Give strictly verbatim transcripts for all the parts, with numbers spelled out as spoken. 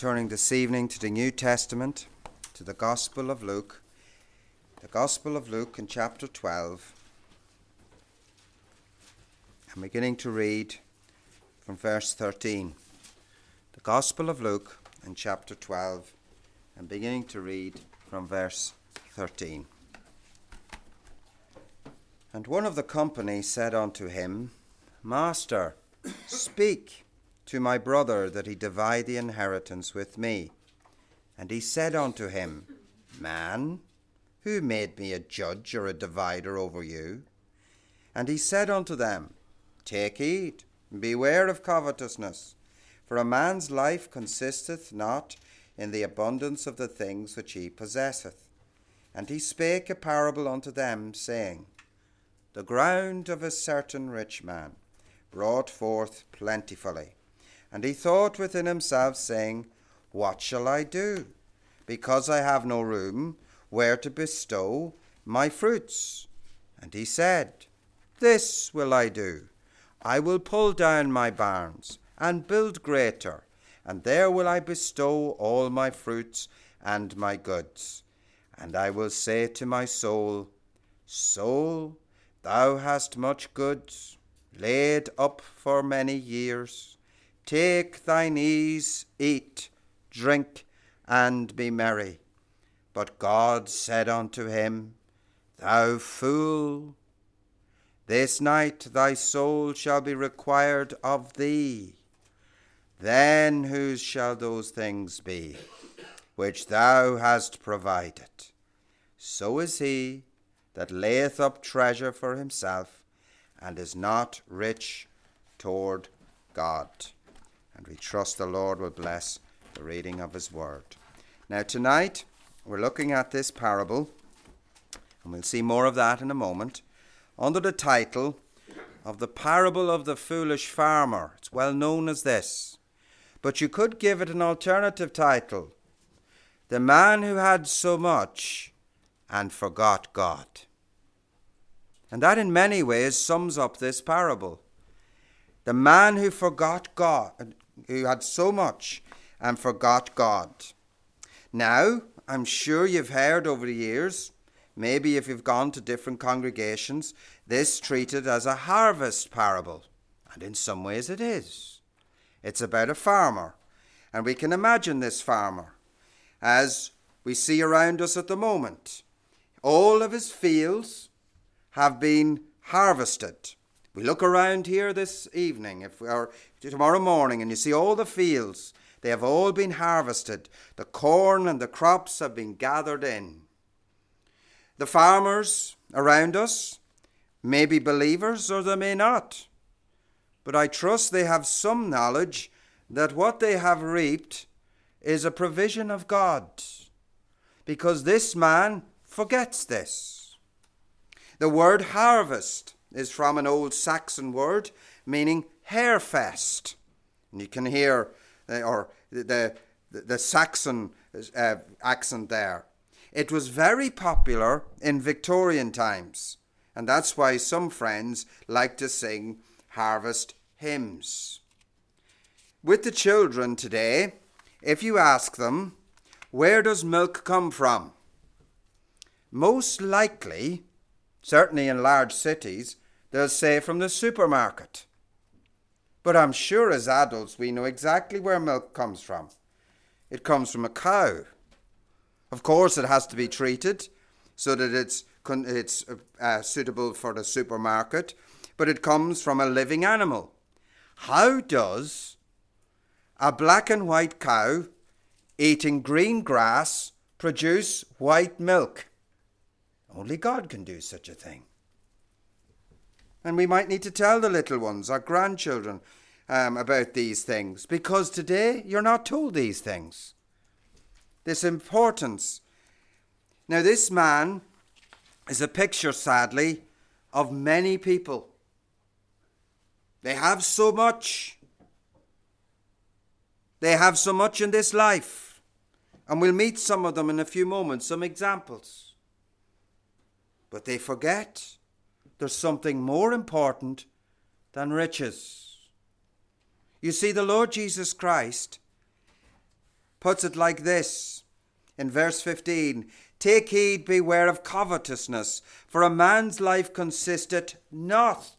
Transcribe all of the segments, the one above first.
turning this evening to the New Testament, to the Gospel of Luke. The Gospel of Luke in chapter twelve. I'm beginning to read from verse thirteen. The Gospel of Luke in chapter twelve. I'm beginning to read from verse thirteen. And one of the company said unto him, Master, speak to my brother that he divide the inheritance with me. And he said unto him, Man, who made me a judge or a divider over you? And he said unto them, Take heed, and beware of covetousness, for a man's life consisteth not in the abundance of the things which he possesseth. And he spake a parable unto them, saying, The ground of a certain rich man brought forth plentifully. And he thought within himself, saying, What shall I do? Because I have no room where to bestow my fruits. And he said, This will I do. I will pull down my barns and build greater, and there will I bestow all my fruits and my goods. And I will say to my soul, Soul, thou hast much goods laid up for many years. Take thine ease, eat, drink, and be merry. But God said unto him, Thou fool, this night thy soul shall be required of thee. Then whose shall those things be which thou hast provided? So is he that layeth up treasure for himself, and is not rich toward God. And we trust the Lord will bless the reading of his word. Now tonight we're looking at this parable, and we'll see more of that in a moment, under the title of the parable of the foolish farmer. It's well known as this, but you could give it an alternative title, the man who had so much and forgot God. And that in many ways sums up this parable. The man who forgot God, who had so much and forgot God. Now, I'm sure you've heard over the years, maybe if you've gone to different congregations, this treated as a harvest parable. And in some ways it is. It's about a farmer. And we can imagine this farmer as we see around us at the moment. All of his fields have been harvested. We look around here this evening, if we are tomorrow morning, and you see all the fields. They have all been harvested. The corn and the crops have been gathered in. The farmers around us may be believers or they may not. But I trust they have some knowledge that what they have reaped is a provision of God. Because this man forgets this. The word harvest is from an old Saxon word meaning harefest. And you can hear uh, or the, the, the Saxon uh, accent there. It was very popular in Victorian times, and that's why some friends like to sing harvest hymns. With the children today, if you ask them, where does milk come from? Most likely, certainly in large cities, they'll say from the supermarket. But I'm sure as adults we know exactly where milk comes from. It comes from a cow. Of course it has to be treated so that it's, it's uh, suitable for the supermarket, but it comes from a living animal. How does a black and white cow eating green grass produce white milk? Only God can do such a thing. And we might need to tell the little ones, our grandchildren, um, about these things, because today you're not told these things. This importance. Now this man is a picture, sadly, of many people. They have so much. They have so much in this life. And we'll meet some of them in a few moments, some examples. But they forget there's something more important than riches. You see, the Lord Jesus Christ puts it like this in verse fifteen. Take heed, beware of covetousness, for a man's life consisteth not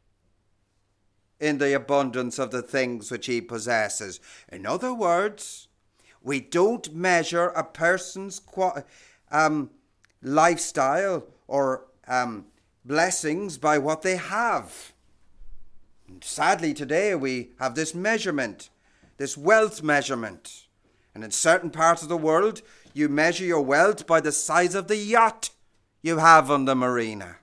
in the abundance of the things which he possesses. In other words, we don't measure a person's um, lifestyle or um, blessings by what they have. And sadly, today we have this measurement, this wealth measurement. And in certain parts of the world, you measure your wealth by the size of the yacht you have on the marina.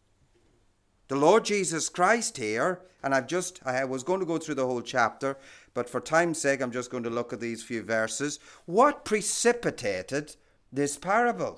The Lord Jesus Christ here, and I've just, I was going to go through the whole chapter, but for time's sake, I'm just going to look at these few verses. What precipitated this parable?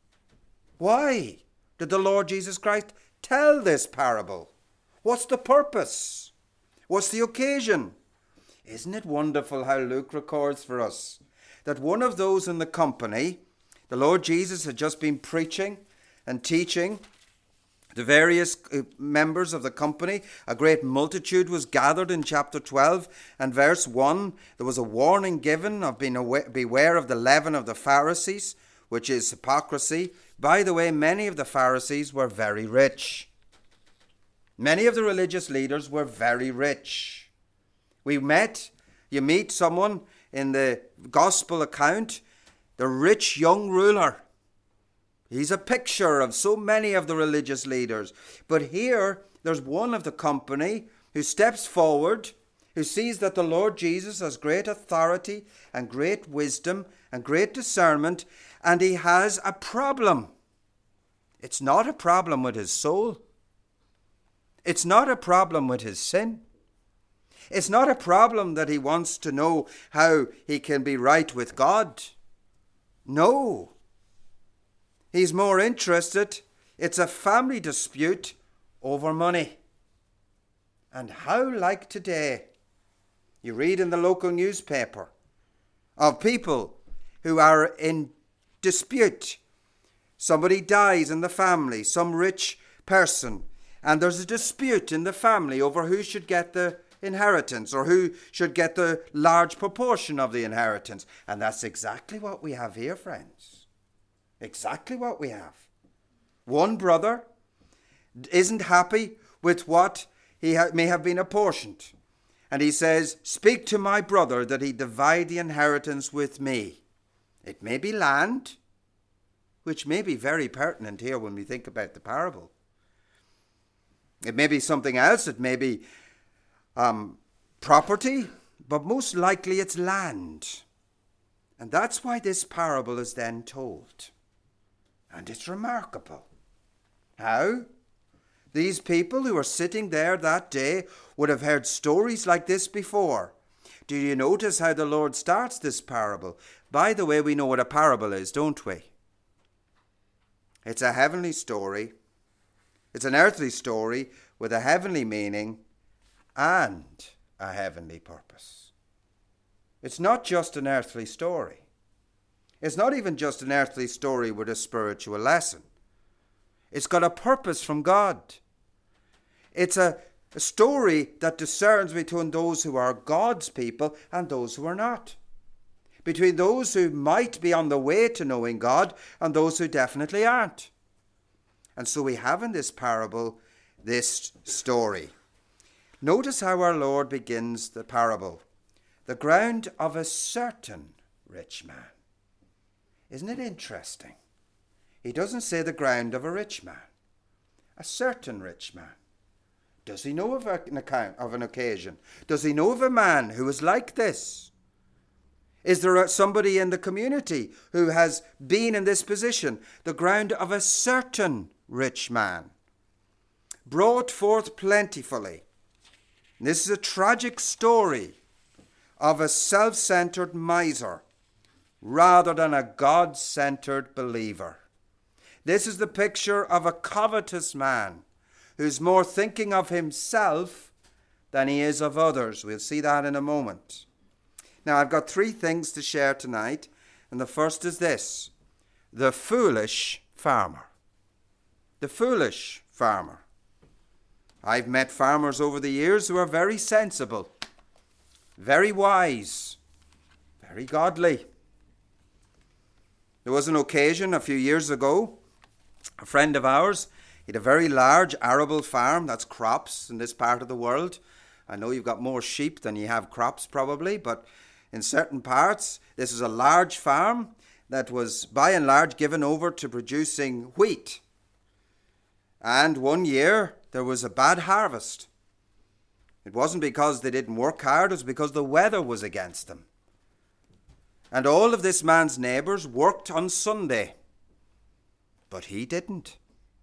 Why did the Lord Jesus Christ tell this parable? What's the purpose? What's the occasion? Isn't it wonderful how Luke records for us that one of those in the company, the Lord Jesus had just been preaching and teaching the various members of the company. A great multitude was gathered in chapter twelve and verse one. There was a warning given of being aware, beware of the leaven of the Pharisees, which is hypocrisy. By the way, many of the Pharisees were very rich. Many of the religious leaders were very rich. We met, you meet someone in the gospel account, the rich young ruler. He's a picture of so many of the religious leaders. But here, there's one of the company who steps forward, who sees that the Lord Jesus has great authority and great wisdom and great discernment, and he has a problem. It's not a problem with his soul. It's not a problem with his sin. It's not a problem that he wants to know how he can be right with God. No. He's more interested. It's a family dispute over money. And how like today, you read in the local newspaper of people who are in dispute. Somebody dies in the family, some rich person, and there's a dispute in the family over who should get the inheritance or who should get the large proportion of the inheritance. And that's exactly what we have here, friends. Exactly what we have. One brother isn't happy with what he ha- may have been apportioned. And he says, speak to my brother that he divide the inheritance with me. It may be land, which may be very pertinent here when we think about the parable. It may be something else. It may be um, property, but most likely it's land. And that's why this parable is then told. And it's remarkable. How? These people who were sitting there that day would have heard stories like this before. Do you notice how the Lord starts this parable? By the way, we know what a parable is, don't we? It's a heavenly story. It's an earthly story with a heavenly meaning and a heavenly purpose. It's not just an earthly story. It's not even just an earthly story with a spiritual lesson. It's got a purpose from God. It's a, a story that discerns between those who are God's people and those who are not. Between those who might be on the way to knowing God and those who definitely aren't. And so we have in this parable this story. Notice how our Lord begins the parable. The ground of a certain rich man. Isn't it interesting? He doesn't say the ground of a rich man. A certain rich man. Does he know of an account of an occasion? Does he know of a man who is like this? Is there somebody in the community who has been in this position? The ground of a certain rich man. Brought forth plentifully. This is a tragic story of a self-centered miser rather than a God-centered believer. This is the picture of a covetous man who's more thinking of himself than he is of others. We'll see that in a moment. Now, I've got three things to share tonight, and the first is this: the foolish farmer. The foolish farmer. I've met farmers over the years who are very sensible, very wise, very godly. There was an occasion a few years ago, a friend of ours, he had a very large arable farm. That's crops in this part of the world. I know you've got more sheep than you have crops probably, but in certain parts, this is a large farm that was by and large given over to producing wheat. And one year, there was a bad harvest. It wasn't because they didn't work hard, it was because the weather was against them. And all of this man's neighbours worked on Sunday, but he didn't.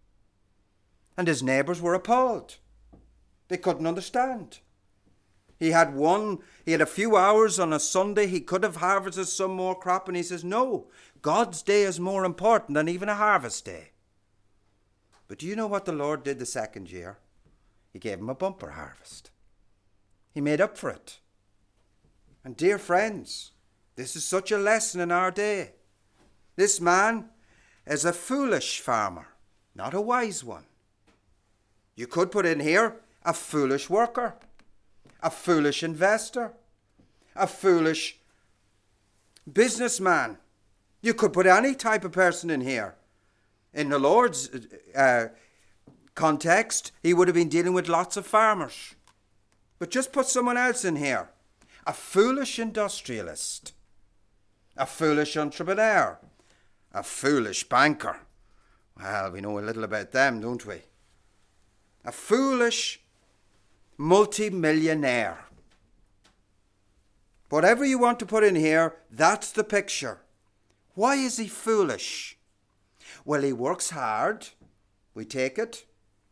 And his neighbours were appalled. They couldn't understand. He had one, he had a few hours on a Sunday, he could have harvested some more crop, and he says, no, God's day is more important than even a harvest day. But do you know what the Lord did the second year? He gave him a bumper harvest. He made up for it. And dear friends, this is such a lesson in our day. This man is a foolish farmer, not a wise one. You could put in here a foolish worker, a foolish investor, a foolish businessman. You could put any type of person in here. In the Lord's uh, context, he would have been dealing with lots of farmers. But just put someone else in here. A foolish industrialist, a foolish entrepreneur, a foolish banker. Well, we know a little about them, don't we? A foolish multi-millionaire. Whatever you want to put in here, that's the picture. Why is he foolish? Well, he works hard. We take it.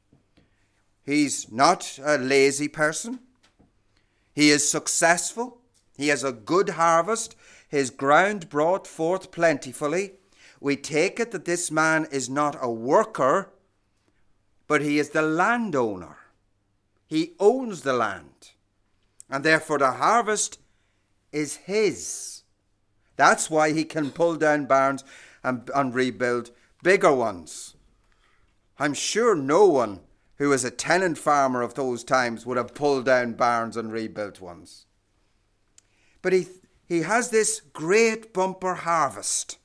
He's not a lazy person. He is successful. He has a good harvest. His ground brought forth plentifully. We take it that this man is not a worker, but he is the landowner. He owns the land. And therefore the harvest is his. That's why he can pull down barns and, and rebuild bigger ones. I'm sure no one who was a tenant farmer of those times would have pulled down barns and rebuilt ones. But he, he has this great bumper harvest.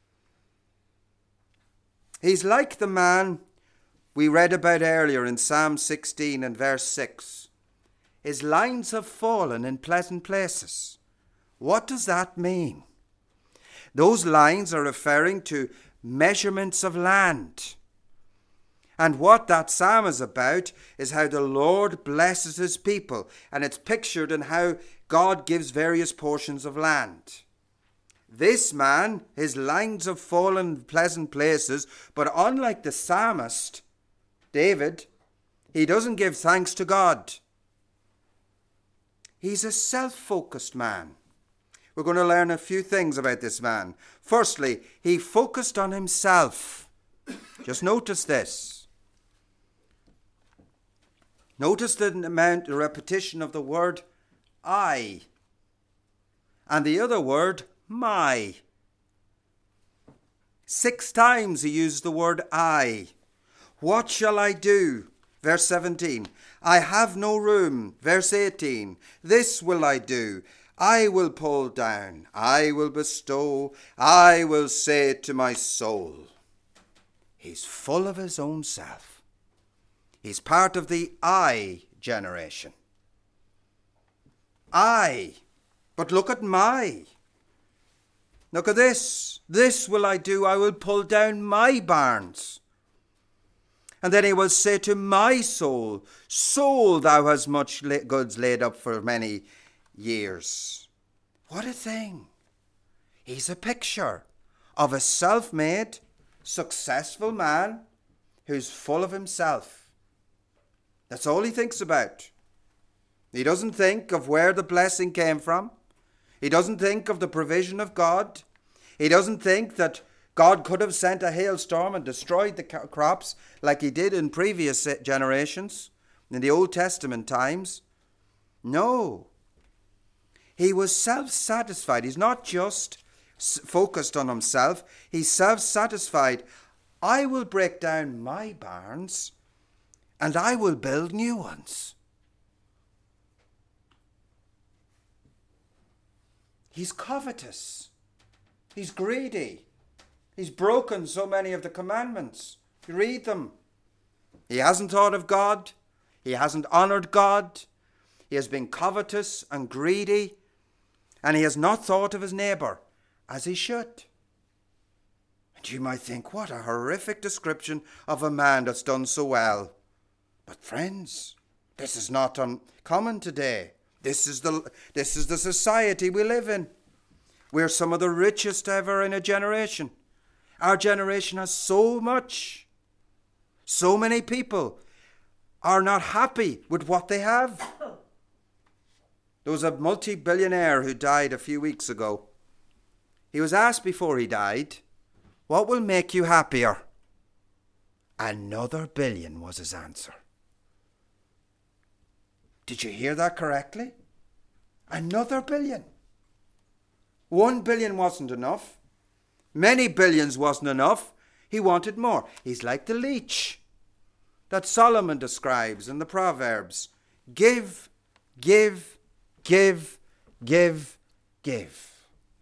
He's like the man we read about earlier in Psalm sixteen and verse six. His lines have fallen in pleasant places. What does that mean? Those lines are referring to measurements of land. And what that psalm is about is how the Lord blesses his people. And it's pictured in how God gives various portions of land. This man, his lines have fallen in pleasant places, but unlike the psalmist, David, he doesn't give thanks to God. He's a self-focused man. We're going to learn a few things about this man. Firstly, he focused on himself. Just notice this. Notice the amount, the repetition of the word I. And the other word, my. Six times he used the word I. What shall I do? Verse seventeen. I have no room. Verse eighteen. This will I do. I will pull down. I will bestow. I will say to my soul. He's full of his own self. He's part of the I generation. I. But look at my. Look at this. This will I do. I will pull down my barns. And then he will say to my soul, soul, thou hast much goods laid up for many years. What a thing. He's a picture of a self-made, successful man who's full of himself. That's all he thinks about. He doesn't think of where the blessing came from. He doesn't think of the provision of God. He doesn't think that God could have sent a hailstorm and destroyed the crops like he did in previous generations, in the Old Testament times. No. He was self-satisfied. He's not just focused on himself. He's self-satisfied. I will break down my barns and I will build new ones. He's covetous. He's greedy. He's broken so many of the commandments. You read them. He hasn't thought of God. He hasn't honored God. He has been covetous and greedy. And he has not thought of his neighbor as he should. And you might think, what a horrific description of a man that's done so well. But friends, this is not uncommon today. This is the, this is the society we live in. We're some of the richest ever in a generation. Our generation has so much. So many people are not happy with what they have. There was a multi-billionaire who died a few weeks ago. He was asked before he died, what will make you happier? Another billion was his answer. Did you hear that correctly? Another billion. One billion wasn't enough. Many billions wasn't enough. He wanted more. He's like the leech that Solomon describes in the Proverbs. Give, give, give, give, give.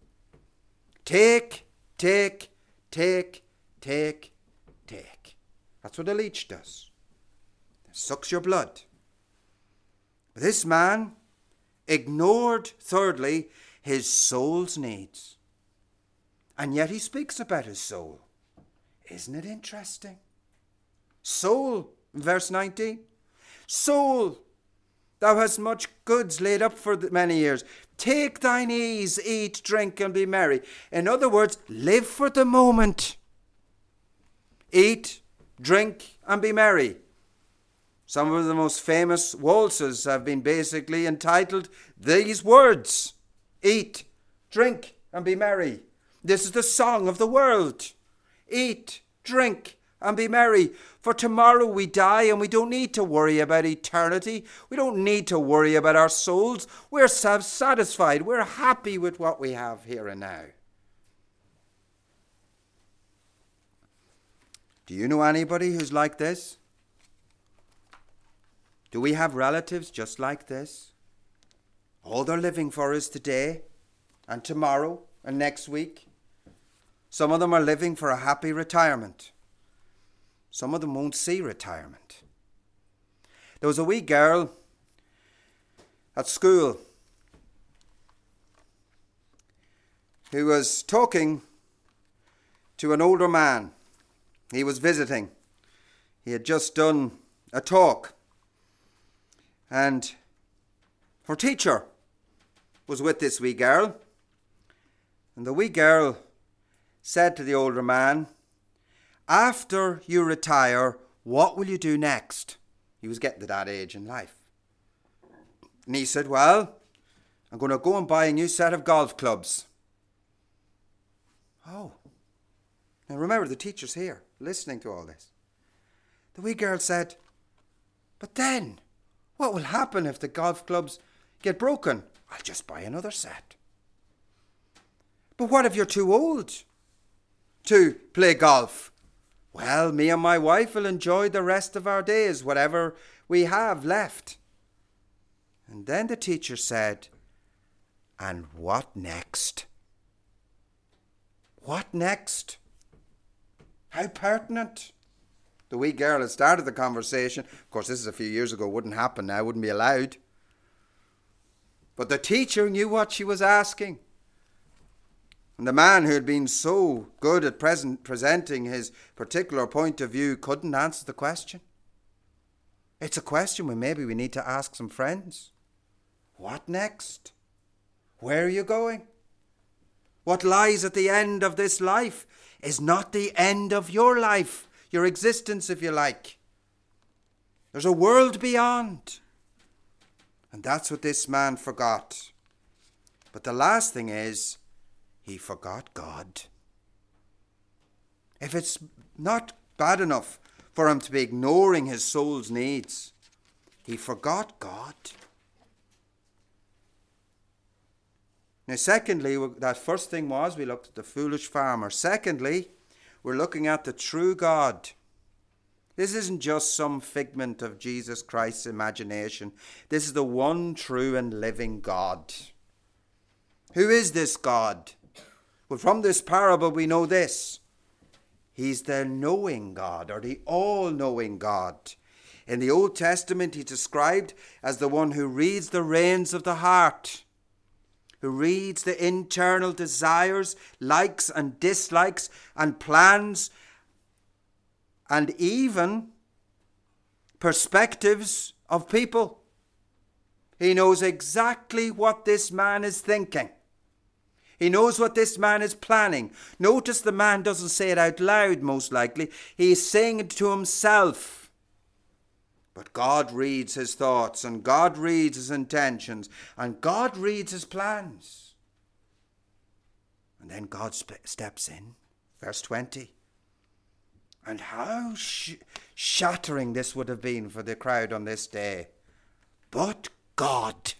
Take, take, take, take, take. That's what a leech does. It sucks your blood. But this man ignored, thirdly, his soul's needs. And yet he speaks about his soul. Isn't it interesting? Soul, verse nineteen. Soul, thou hast much goods laid up for many years. Take thine ease, eat, drink, and be merry. In other words, live for the moment. Eat, drink, and be merry. Some of the most famous waltzes have been basically entitled these words. Eat, drink, and be merry. This is the song of the world. Eat, drink, and be merry. For tomorrow we die and we don't need to worry about eternity. We don't need to worry about our souls. We're self-satisfied. We're happy with what we have here and now. Do you know anybody who's like this? Do we have relatives just like this? All they're living for is today and tomorrow and next week. Some of them are living for a happy retirement. Some of them won't see retirement. There was a wee girl at school who was talking to an older man. He was visiting. He had just done a talk. And her teacher was with this wee girl. And the wee girl said to the older man, after you retire, what will you do next? He was getting to that age in life. And he said, well, I'm going to go and buy a new set of golf clubs. Oh. Now remember, the teacher's here, listening to all this. The wee girl said, but then, what will happen if the golf clubs get broken? I'll just buy another set. But what if you're too old to play golf? Well, me and my wife will enjoy the rest of our days, whatever we have left. And then the teacher said, and what next? What next? How pertinent. The wee girl had started the conversation. Of course, this is a few years ago. Wouldn't happen now. Wouldn't be allowed. But the teacher knew what she was asking. And the man who had been so good at present presenting his particular point of view couldn't answer the question. It's a question we maybe we need to ask some friends. What next? Where are you going? What lies at the end of this life is not the end of your life, your existence, if you like. There's a world beyond. And that's what this man forgot. But the last thing is, he forgot God. If it's not bad enough for him to be ignoring his soul's needs, he forgot God. Now, secondly, that first thing was we looked at the foolish farmer. Secondly, we're looking at the true God. This isn't just some figment of Jesus Christ's imagination. This is the one true and living God. Who is this God? Well, from this parable we know this. He's the knowing God, or the all-knowing God. In the Old Testament, he's described as the one who reads the reins of the heart, who reads the internal desires, likes and dislikes, and plans, and even perspectives of people. He knows exactly what this man is thinking. He knows what this man is planning. Notice the man doesn't say it out loud, most likely. He is saying it to himself. But God reads his thoughts, and God reads his intentions, and God reads his plans. And then God sp- steps in. Verse twenty. And how sh- shattering this would have been for the crowd on this day. But God.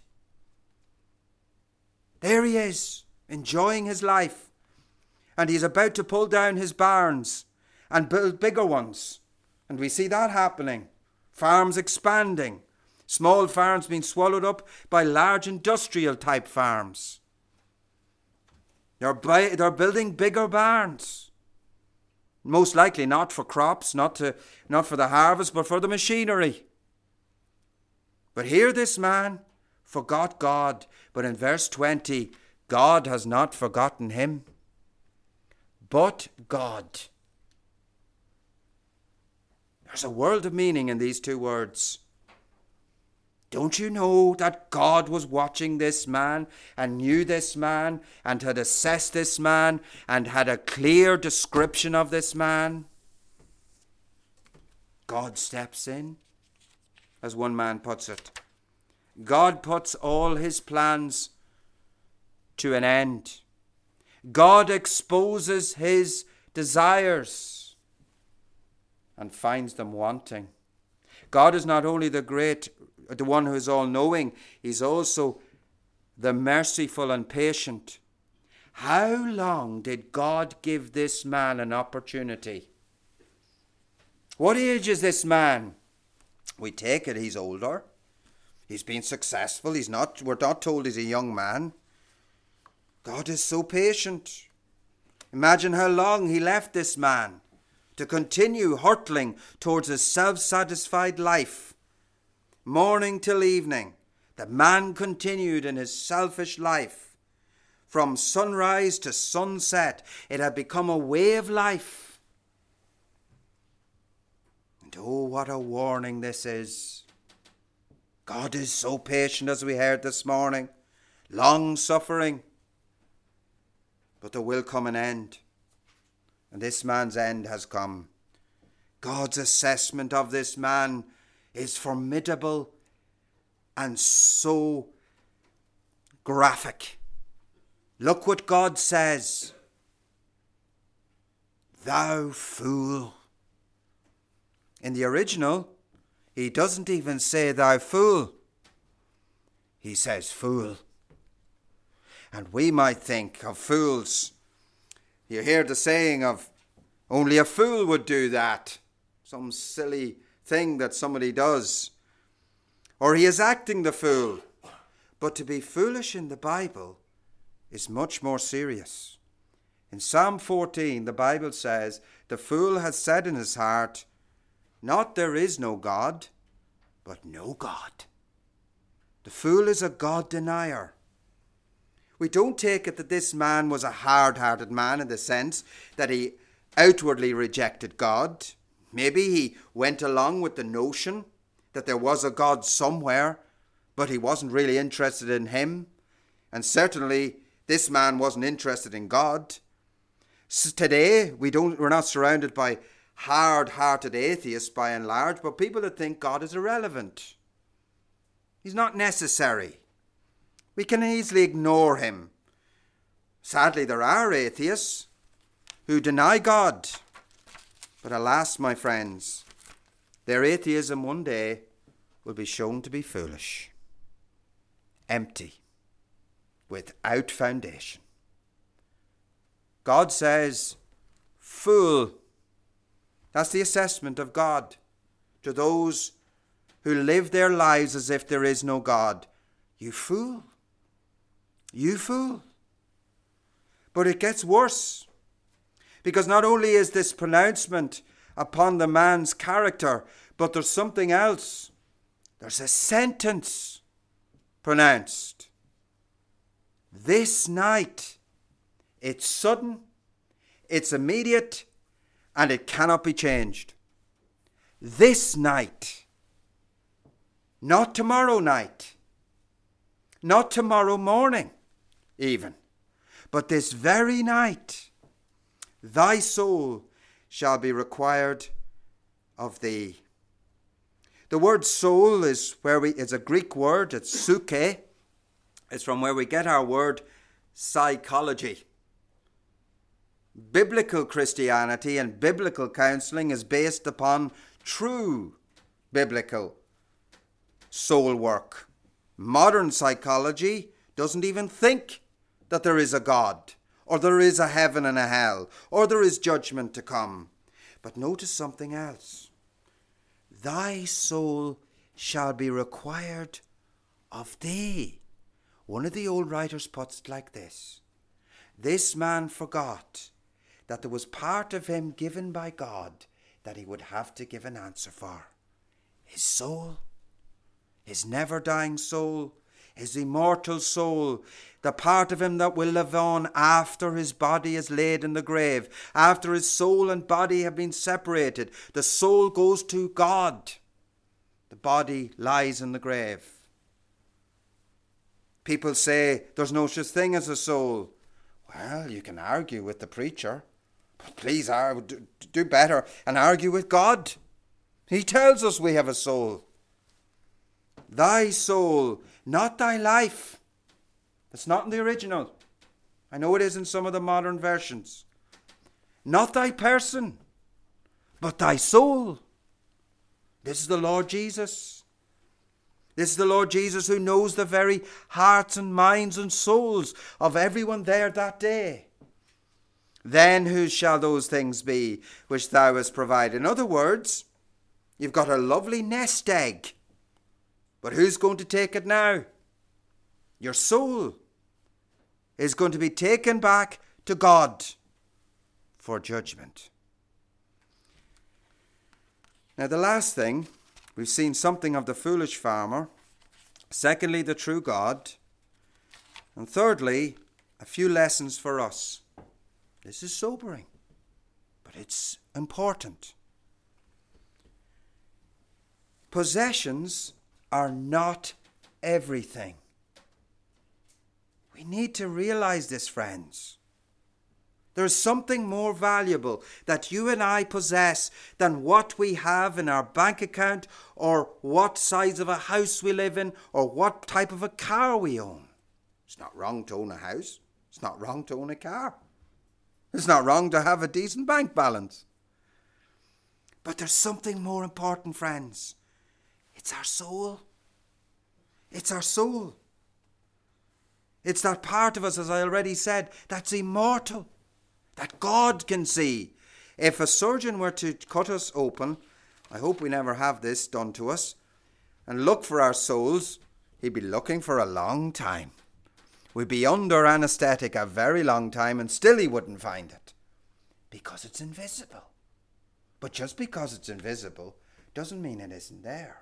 There he is, enjoying his life. And he's about to pull down his barns and build bigger ones. And we see that happening. Farms expanding. Small farms being swallowed up by large industrial type farms. They're, buy- they're building bigger barns. Most likely not for crops, not to, not for the harvest, but for the machinery. But here this man forgot God. But in verse twenty, God has not forgotten him. But God. There's a world of meaning in these two words. Don't you know that God was watching this man and knew this man and had assessed this man and had a clear description of this man? God steps in, as one man puts it. God puts all his plans to an end. God exposes his desires and finds them wanting. God is not only the great, the one who is all-knowing, he's also the merciful and patient. How long did God give this man an opportunity? What age is this man? We take it he's older. He's been successful. He's not, we're not told he's a young man. God is so patient. Imagine how long he left this man to continue hurtling towards a self-satisfied life. Morning till evening, the man continued in his selfish life. From sunrise to sunset, it had become a way of life. And oh, what a warning this is. God is so patient, as we heard this morning, long-suffering. But there will come an end. And this man's end has come. God's assessment of this man is formidable and so graphic. Look what God says. Thou fool. In the original, he doesn't even say thou fool. He says fool. And we might think of fools. You hear the saying of only a fool would do that. Some silly thing that somebody does. Or he is acting the fool. But to be foolish in the Bible is much more serious. In Psalm fourteen, the Bible says, the fool has said in his heart, not there is no God, but no God. The fool is a God denier. We don't take it that this man was a hard-hearted man in the sense that he outwardly rejected God. Maybe he went along with the notion that there was a God somewhere, but he wasn't really interested in him. And certainly this man wasn't interested in God. So today, we don't, we're not surrounded by hard-hearted atheists by and large, but people that think God is irrelevant. He's not necessary. We can easily ignore him. Sadly, there are atheists who deny God. But alas, my friends, their atheism one day will be shown to be foolish, empty, without foundation. God says, fool. That's the assessment of God to those who live their lives as if there is no God. You fool. You fool. But it gets worse, Because not only is this pronouncement upon the man's character, but there's something else. There's a sentence pronounced. This night, it's sudden, it's immediate, and it cannot be changed. This night, not tomorrow night, not tomorrow morning even, but this very night, thy soul shall be required of thee. The word soul is where we it's a Greek word, it's psyche. It's from where we get our word psychology. Biblical Christianity and biblical counseling is based upon true biblical soul work. Modern psychology doesn't even think that there is a God, or there is a heaven and a hell, or there is judgment to come. But notice something else. Thy soul shall be required of thee. One of the old writers puts it like this. This man forgot that there was part of him given by God that he would have to give an answer for. His soul, his never-dying soul, his immortal soul, the part of him that will live on after his body is laid in the grave, after his soul and body have been separated. The soul goes to God. The body lies in the grave. People say there's no such thing as a soul. Well, you can argue with the preacher, but please do better and argue with God. He tells us we have a soul. Thy soul, not thy life. It's not in the original. I know it is in some of the modern versions. Not thy person, but thy soul. This is the Lord Jesus. This is the Lord Jesus who knows the very hearts and minds and souls of everyone there that day. Then whose shall those things be which thou hast provided? In other words, you've got a lovely nest egg. But who's going to take it now? Your soul is going to be taken back to God for judgment. Now, the last thing, we've seen something of the foolish farmer. Secondly, the true God. And thirdly, a few lessons for us. This is sobering, but it's important. Possessions are not everything. We need to realize this, friends. There's something more valuable that you and I possess than what we have in our bank account, or what size of a house we live in, or what type of a car we own. It's not wrong to own a house. It's not wrong to own a car. It's not wrong to have a decent bank balance. But there's something more important, friends. It's our soul. It's our soul. It's that part of us, as I already said, that's immortal, that God can see. If a surgeon were to cut us open, I hope we never have this done to us, and look for our souls, he'd be looking for a long time. We'd be under anaesthetic a very long time, and still he wouldn't find it, because it's invisible. But just because it's invisible doesn't mean it isn't there.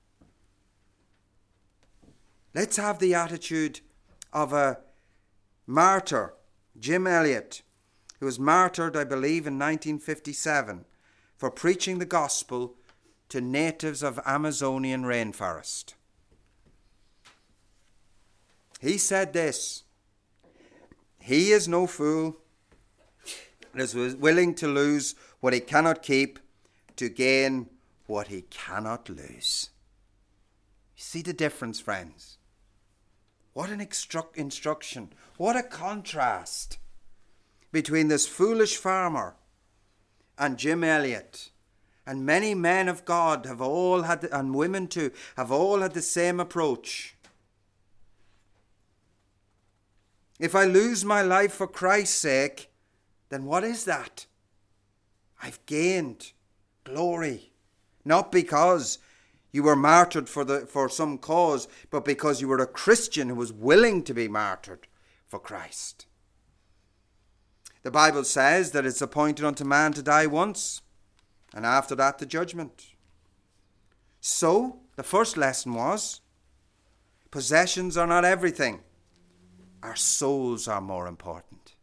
Let's have the attitude of a martyr, Jim Elliot, who was martyred, I believe, in nineteen fifty-seven for preaching the gospel to natives of Amazonian rainforest. He said this: he is no fool and is willing to lose what he cannot keep to gain what he cannot lose. You see the difference, friends? What an instru- instruction. What a contrast between this foolish farmer and Jim Elliot. And many men of God have all had, and women too, have all had the same approach. If I lose my life for Christ's sake, then what is that? I've gained glory. Not because you were martyred for the for some cause, but because you were a Christian who was willing to be martyred for Christ. The Bible says that it's appointed unto man to die once, and after that the judgment. So, the first lesson was, possessions are not everything. Our souls are more important.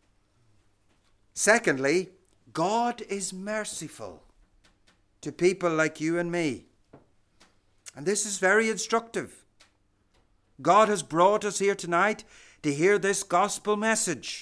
Secondly, God is merciful to people like you and me. And this is very instructive. God has brought us here tonight to hear this gospel message.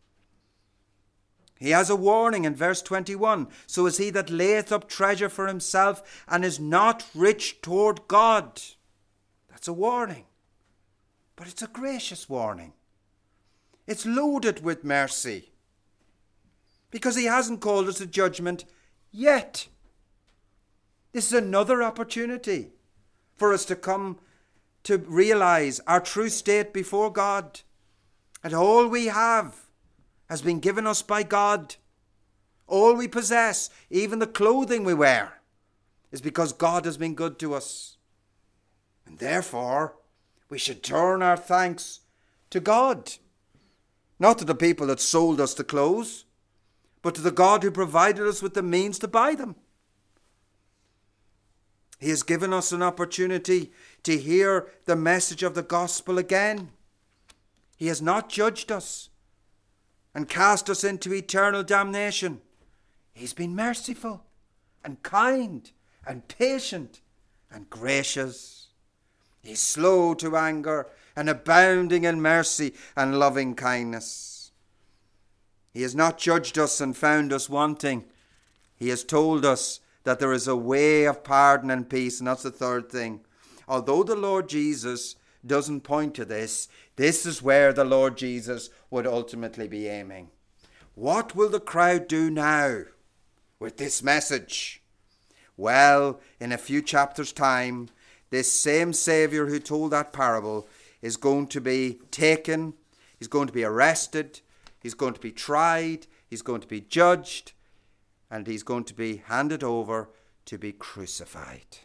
He has a warning in verse twenty-one. So is he that layeth up treasure for himself and is not rich toward God. That's a warning. But it's a gracious warning. It's loaded with mercy. Because he hasn't called us to judgment yet. This is another opportunity for us to come to realize our true state before God. And all we have has been given us by God. All we possess, even the clothing we wear, is because God has been good to us. And therefore, we should turn our thanks to God. Not to the people that sold us the clothes, but to the God who provided us with the means to buy them. He has given us an opportunity to hear the message of the gospel again. He has not judged us and cast us into eternal damnation. He's been merciful and kind and patient and gracious. He's slow to anger and abounding in mercy and loving kindness. He has not judged us and found us wanting. He has told us that there is a way of pardon and peace, and that's the third thing. Although the Lord Jesus doesn't point to this, this is where the Lord Jesus would ultimately be aiming. What will the crowd do now with this message? Well, in a few chapters' time, this same Saviour who told that parable is going to be taken, he's going to be arrested, he's going to be tried, he's going to be judged, and he's going to be handed over to be crucified.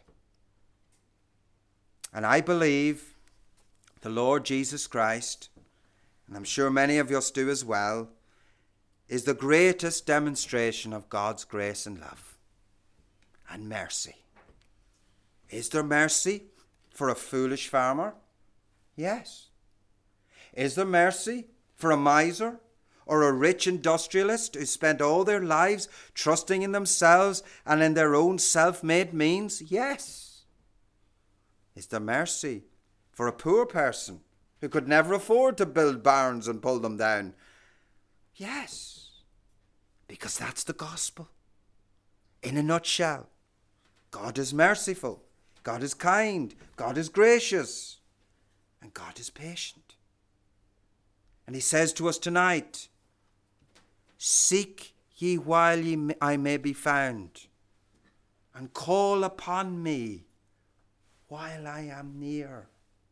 And I believe the Lord Jesus Christ, and I'm sure many of us do as well, is the greatest demonstration of God's grace and love and mercy. Is there mercy for a foolish farmer? Yes. Is there mercy for a miser or a rich industrialist who spent all their lives trusting in themselves and in their own self-made means? Yes. Is there mercy for a poor person who could never afford to build barns and pull them down? Yes. Because that's the gospel. In a nutshell, God is merciful, God is kind, God is gracious, and God is patient. And he says to us tonight, seek ye while ye may, I may be found, and call upon me while I am near.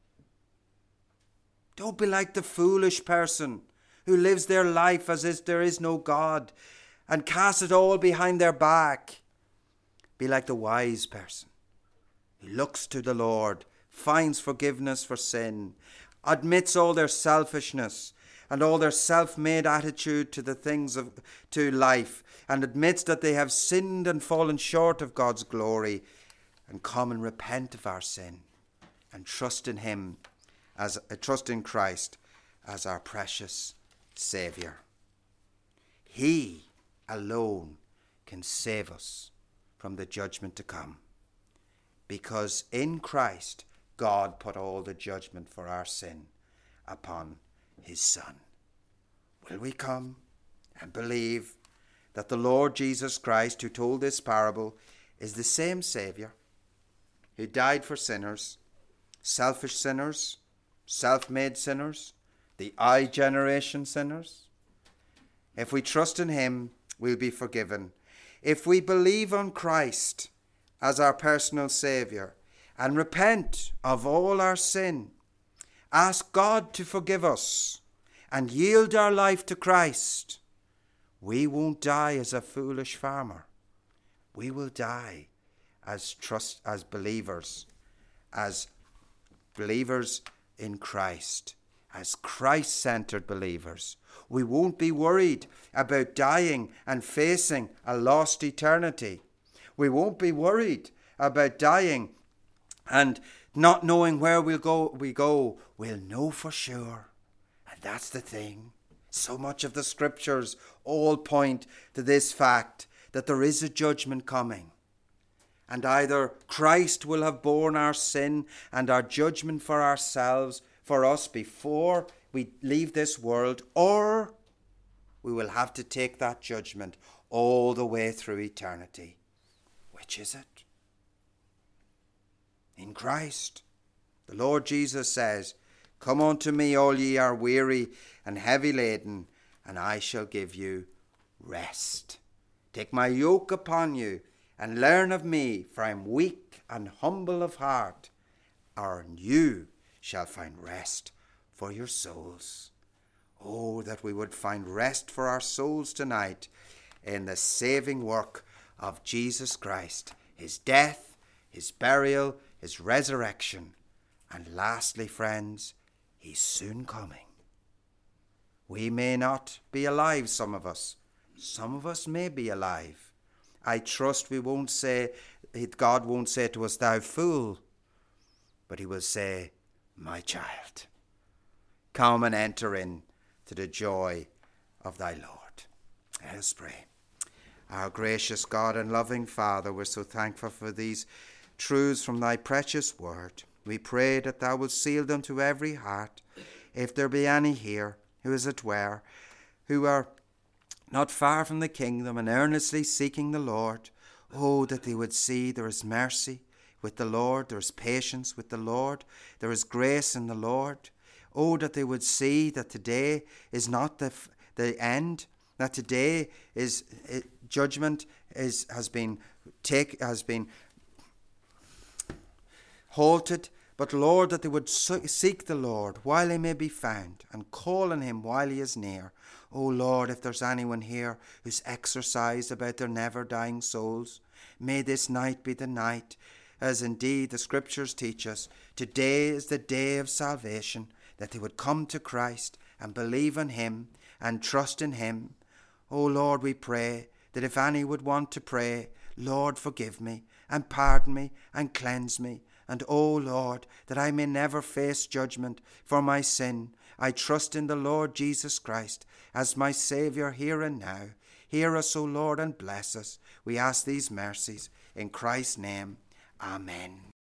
Don't be like the foolish person who lives their life as if there is no God and casts it all behind their back. Be like the wise person who looks to the Lord, finds forgiveness for sin, admits all their selfishness and all their self-made attitude to the things of to life, and admits that they have sinned and fallen short of God's glory, and come and repent of our sin and trust in him as uh, trust in Christ as our precious Saviour. He alone can save us from the judgment to come, because in Christ God put all the judgment for our sin upon his Son. Will we come and believe that the Lord Jesus Christ, who told this parable, is the same Saviour who died for sinners, selfish sinners, self-made sinners, the I generation sinners? If we trust in him, we'll be forgiven. If we believe on Christ as our personal Saviour and repent of all our sin, ask God to forgive us and yield our life to Christ, we won't die as a foolish farmer. We will die as trust as believers, as believers in Christ, as Christ-centered believers. We won't be worried about dying and facing a lost eternity. We won't be worried about dying and not knowing where we'll go. We go. We'll know for sure. And that's the thing. So much of the scriptures all point to this fact that there is a judgment coming. And either Christ will have borne our sin and our judgment for ourselves, for us before we leave this world, or we will have to take that judgment all the way through eternity. Which is it? In Christ, the Lord Jesus says, "Come unto me, all ye are weary and heavy laden, and I shall give you rest. Take my yoke upon you and learn of me, for I am weak and humble of heart, and you shall find rest for your souls." Oh, that we would find rest for our souls tonight in the saving work of Jesus Christ, his death, his burial, his resurrection, and lastly, friends, he's soon coming. We may not be alive, some of us. Some of us may be alive. I trust we won't say, God won't say to us, "Thou fool," but he will say, "My child, come and enter in to the joy of thy Lord." Let us pray. Our gracious God and loving Father, we're so thankful for these truths from thy precious word. We pray that thou wilt seal them to every heart. If there be any here who is at where, who are not far from the kingdom and earnestly seeking the Lord, oh, that they would see there is mercy with the Lord, there is patience with the Lord, there is grace in the Lord. Oh, that they would see that today is not the the end, that today is it, judgment is has been take has been halted, but Lord, that they would seek the Lord while he may be found and call on him while he is near. Oh Lord, if there's anyone here who's exercised about their never-dying souls, may this night be the night, as indeed the scriptures teach us. Today is the day of salvation, that they would come to Christ and believe in him and trust in him. Oh Lord, we pray that if any would want to pray, "Lord, forgive me and pardon me and cleanse me," and oh Lord, that I may never face judgment for my sin, I trust in the Lord Jesus Christ as my Saviour here and now. Hear us, O Lord, and bless us. We ask these mercies in Christ's name. Amen.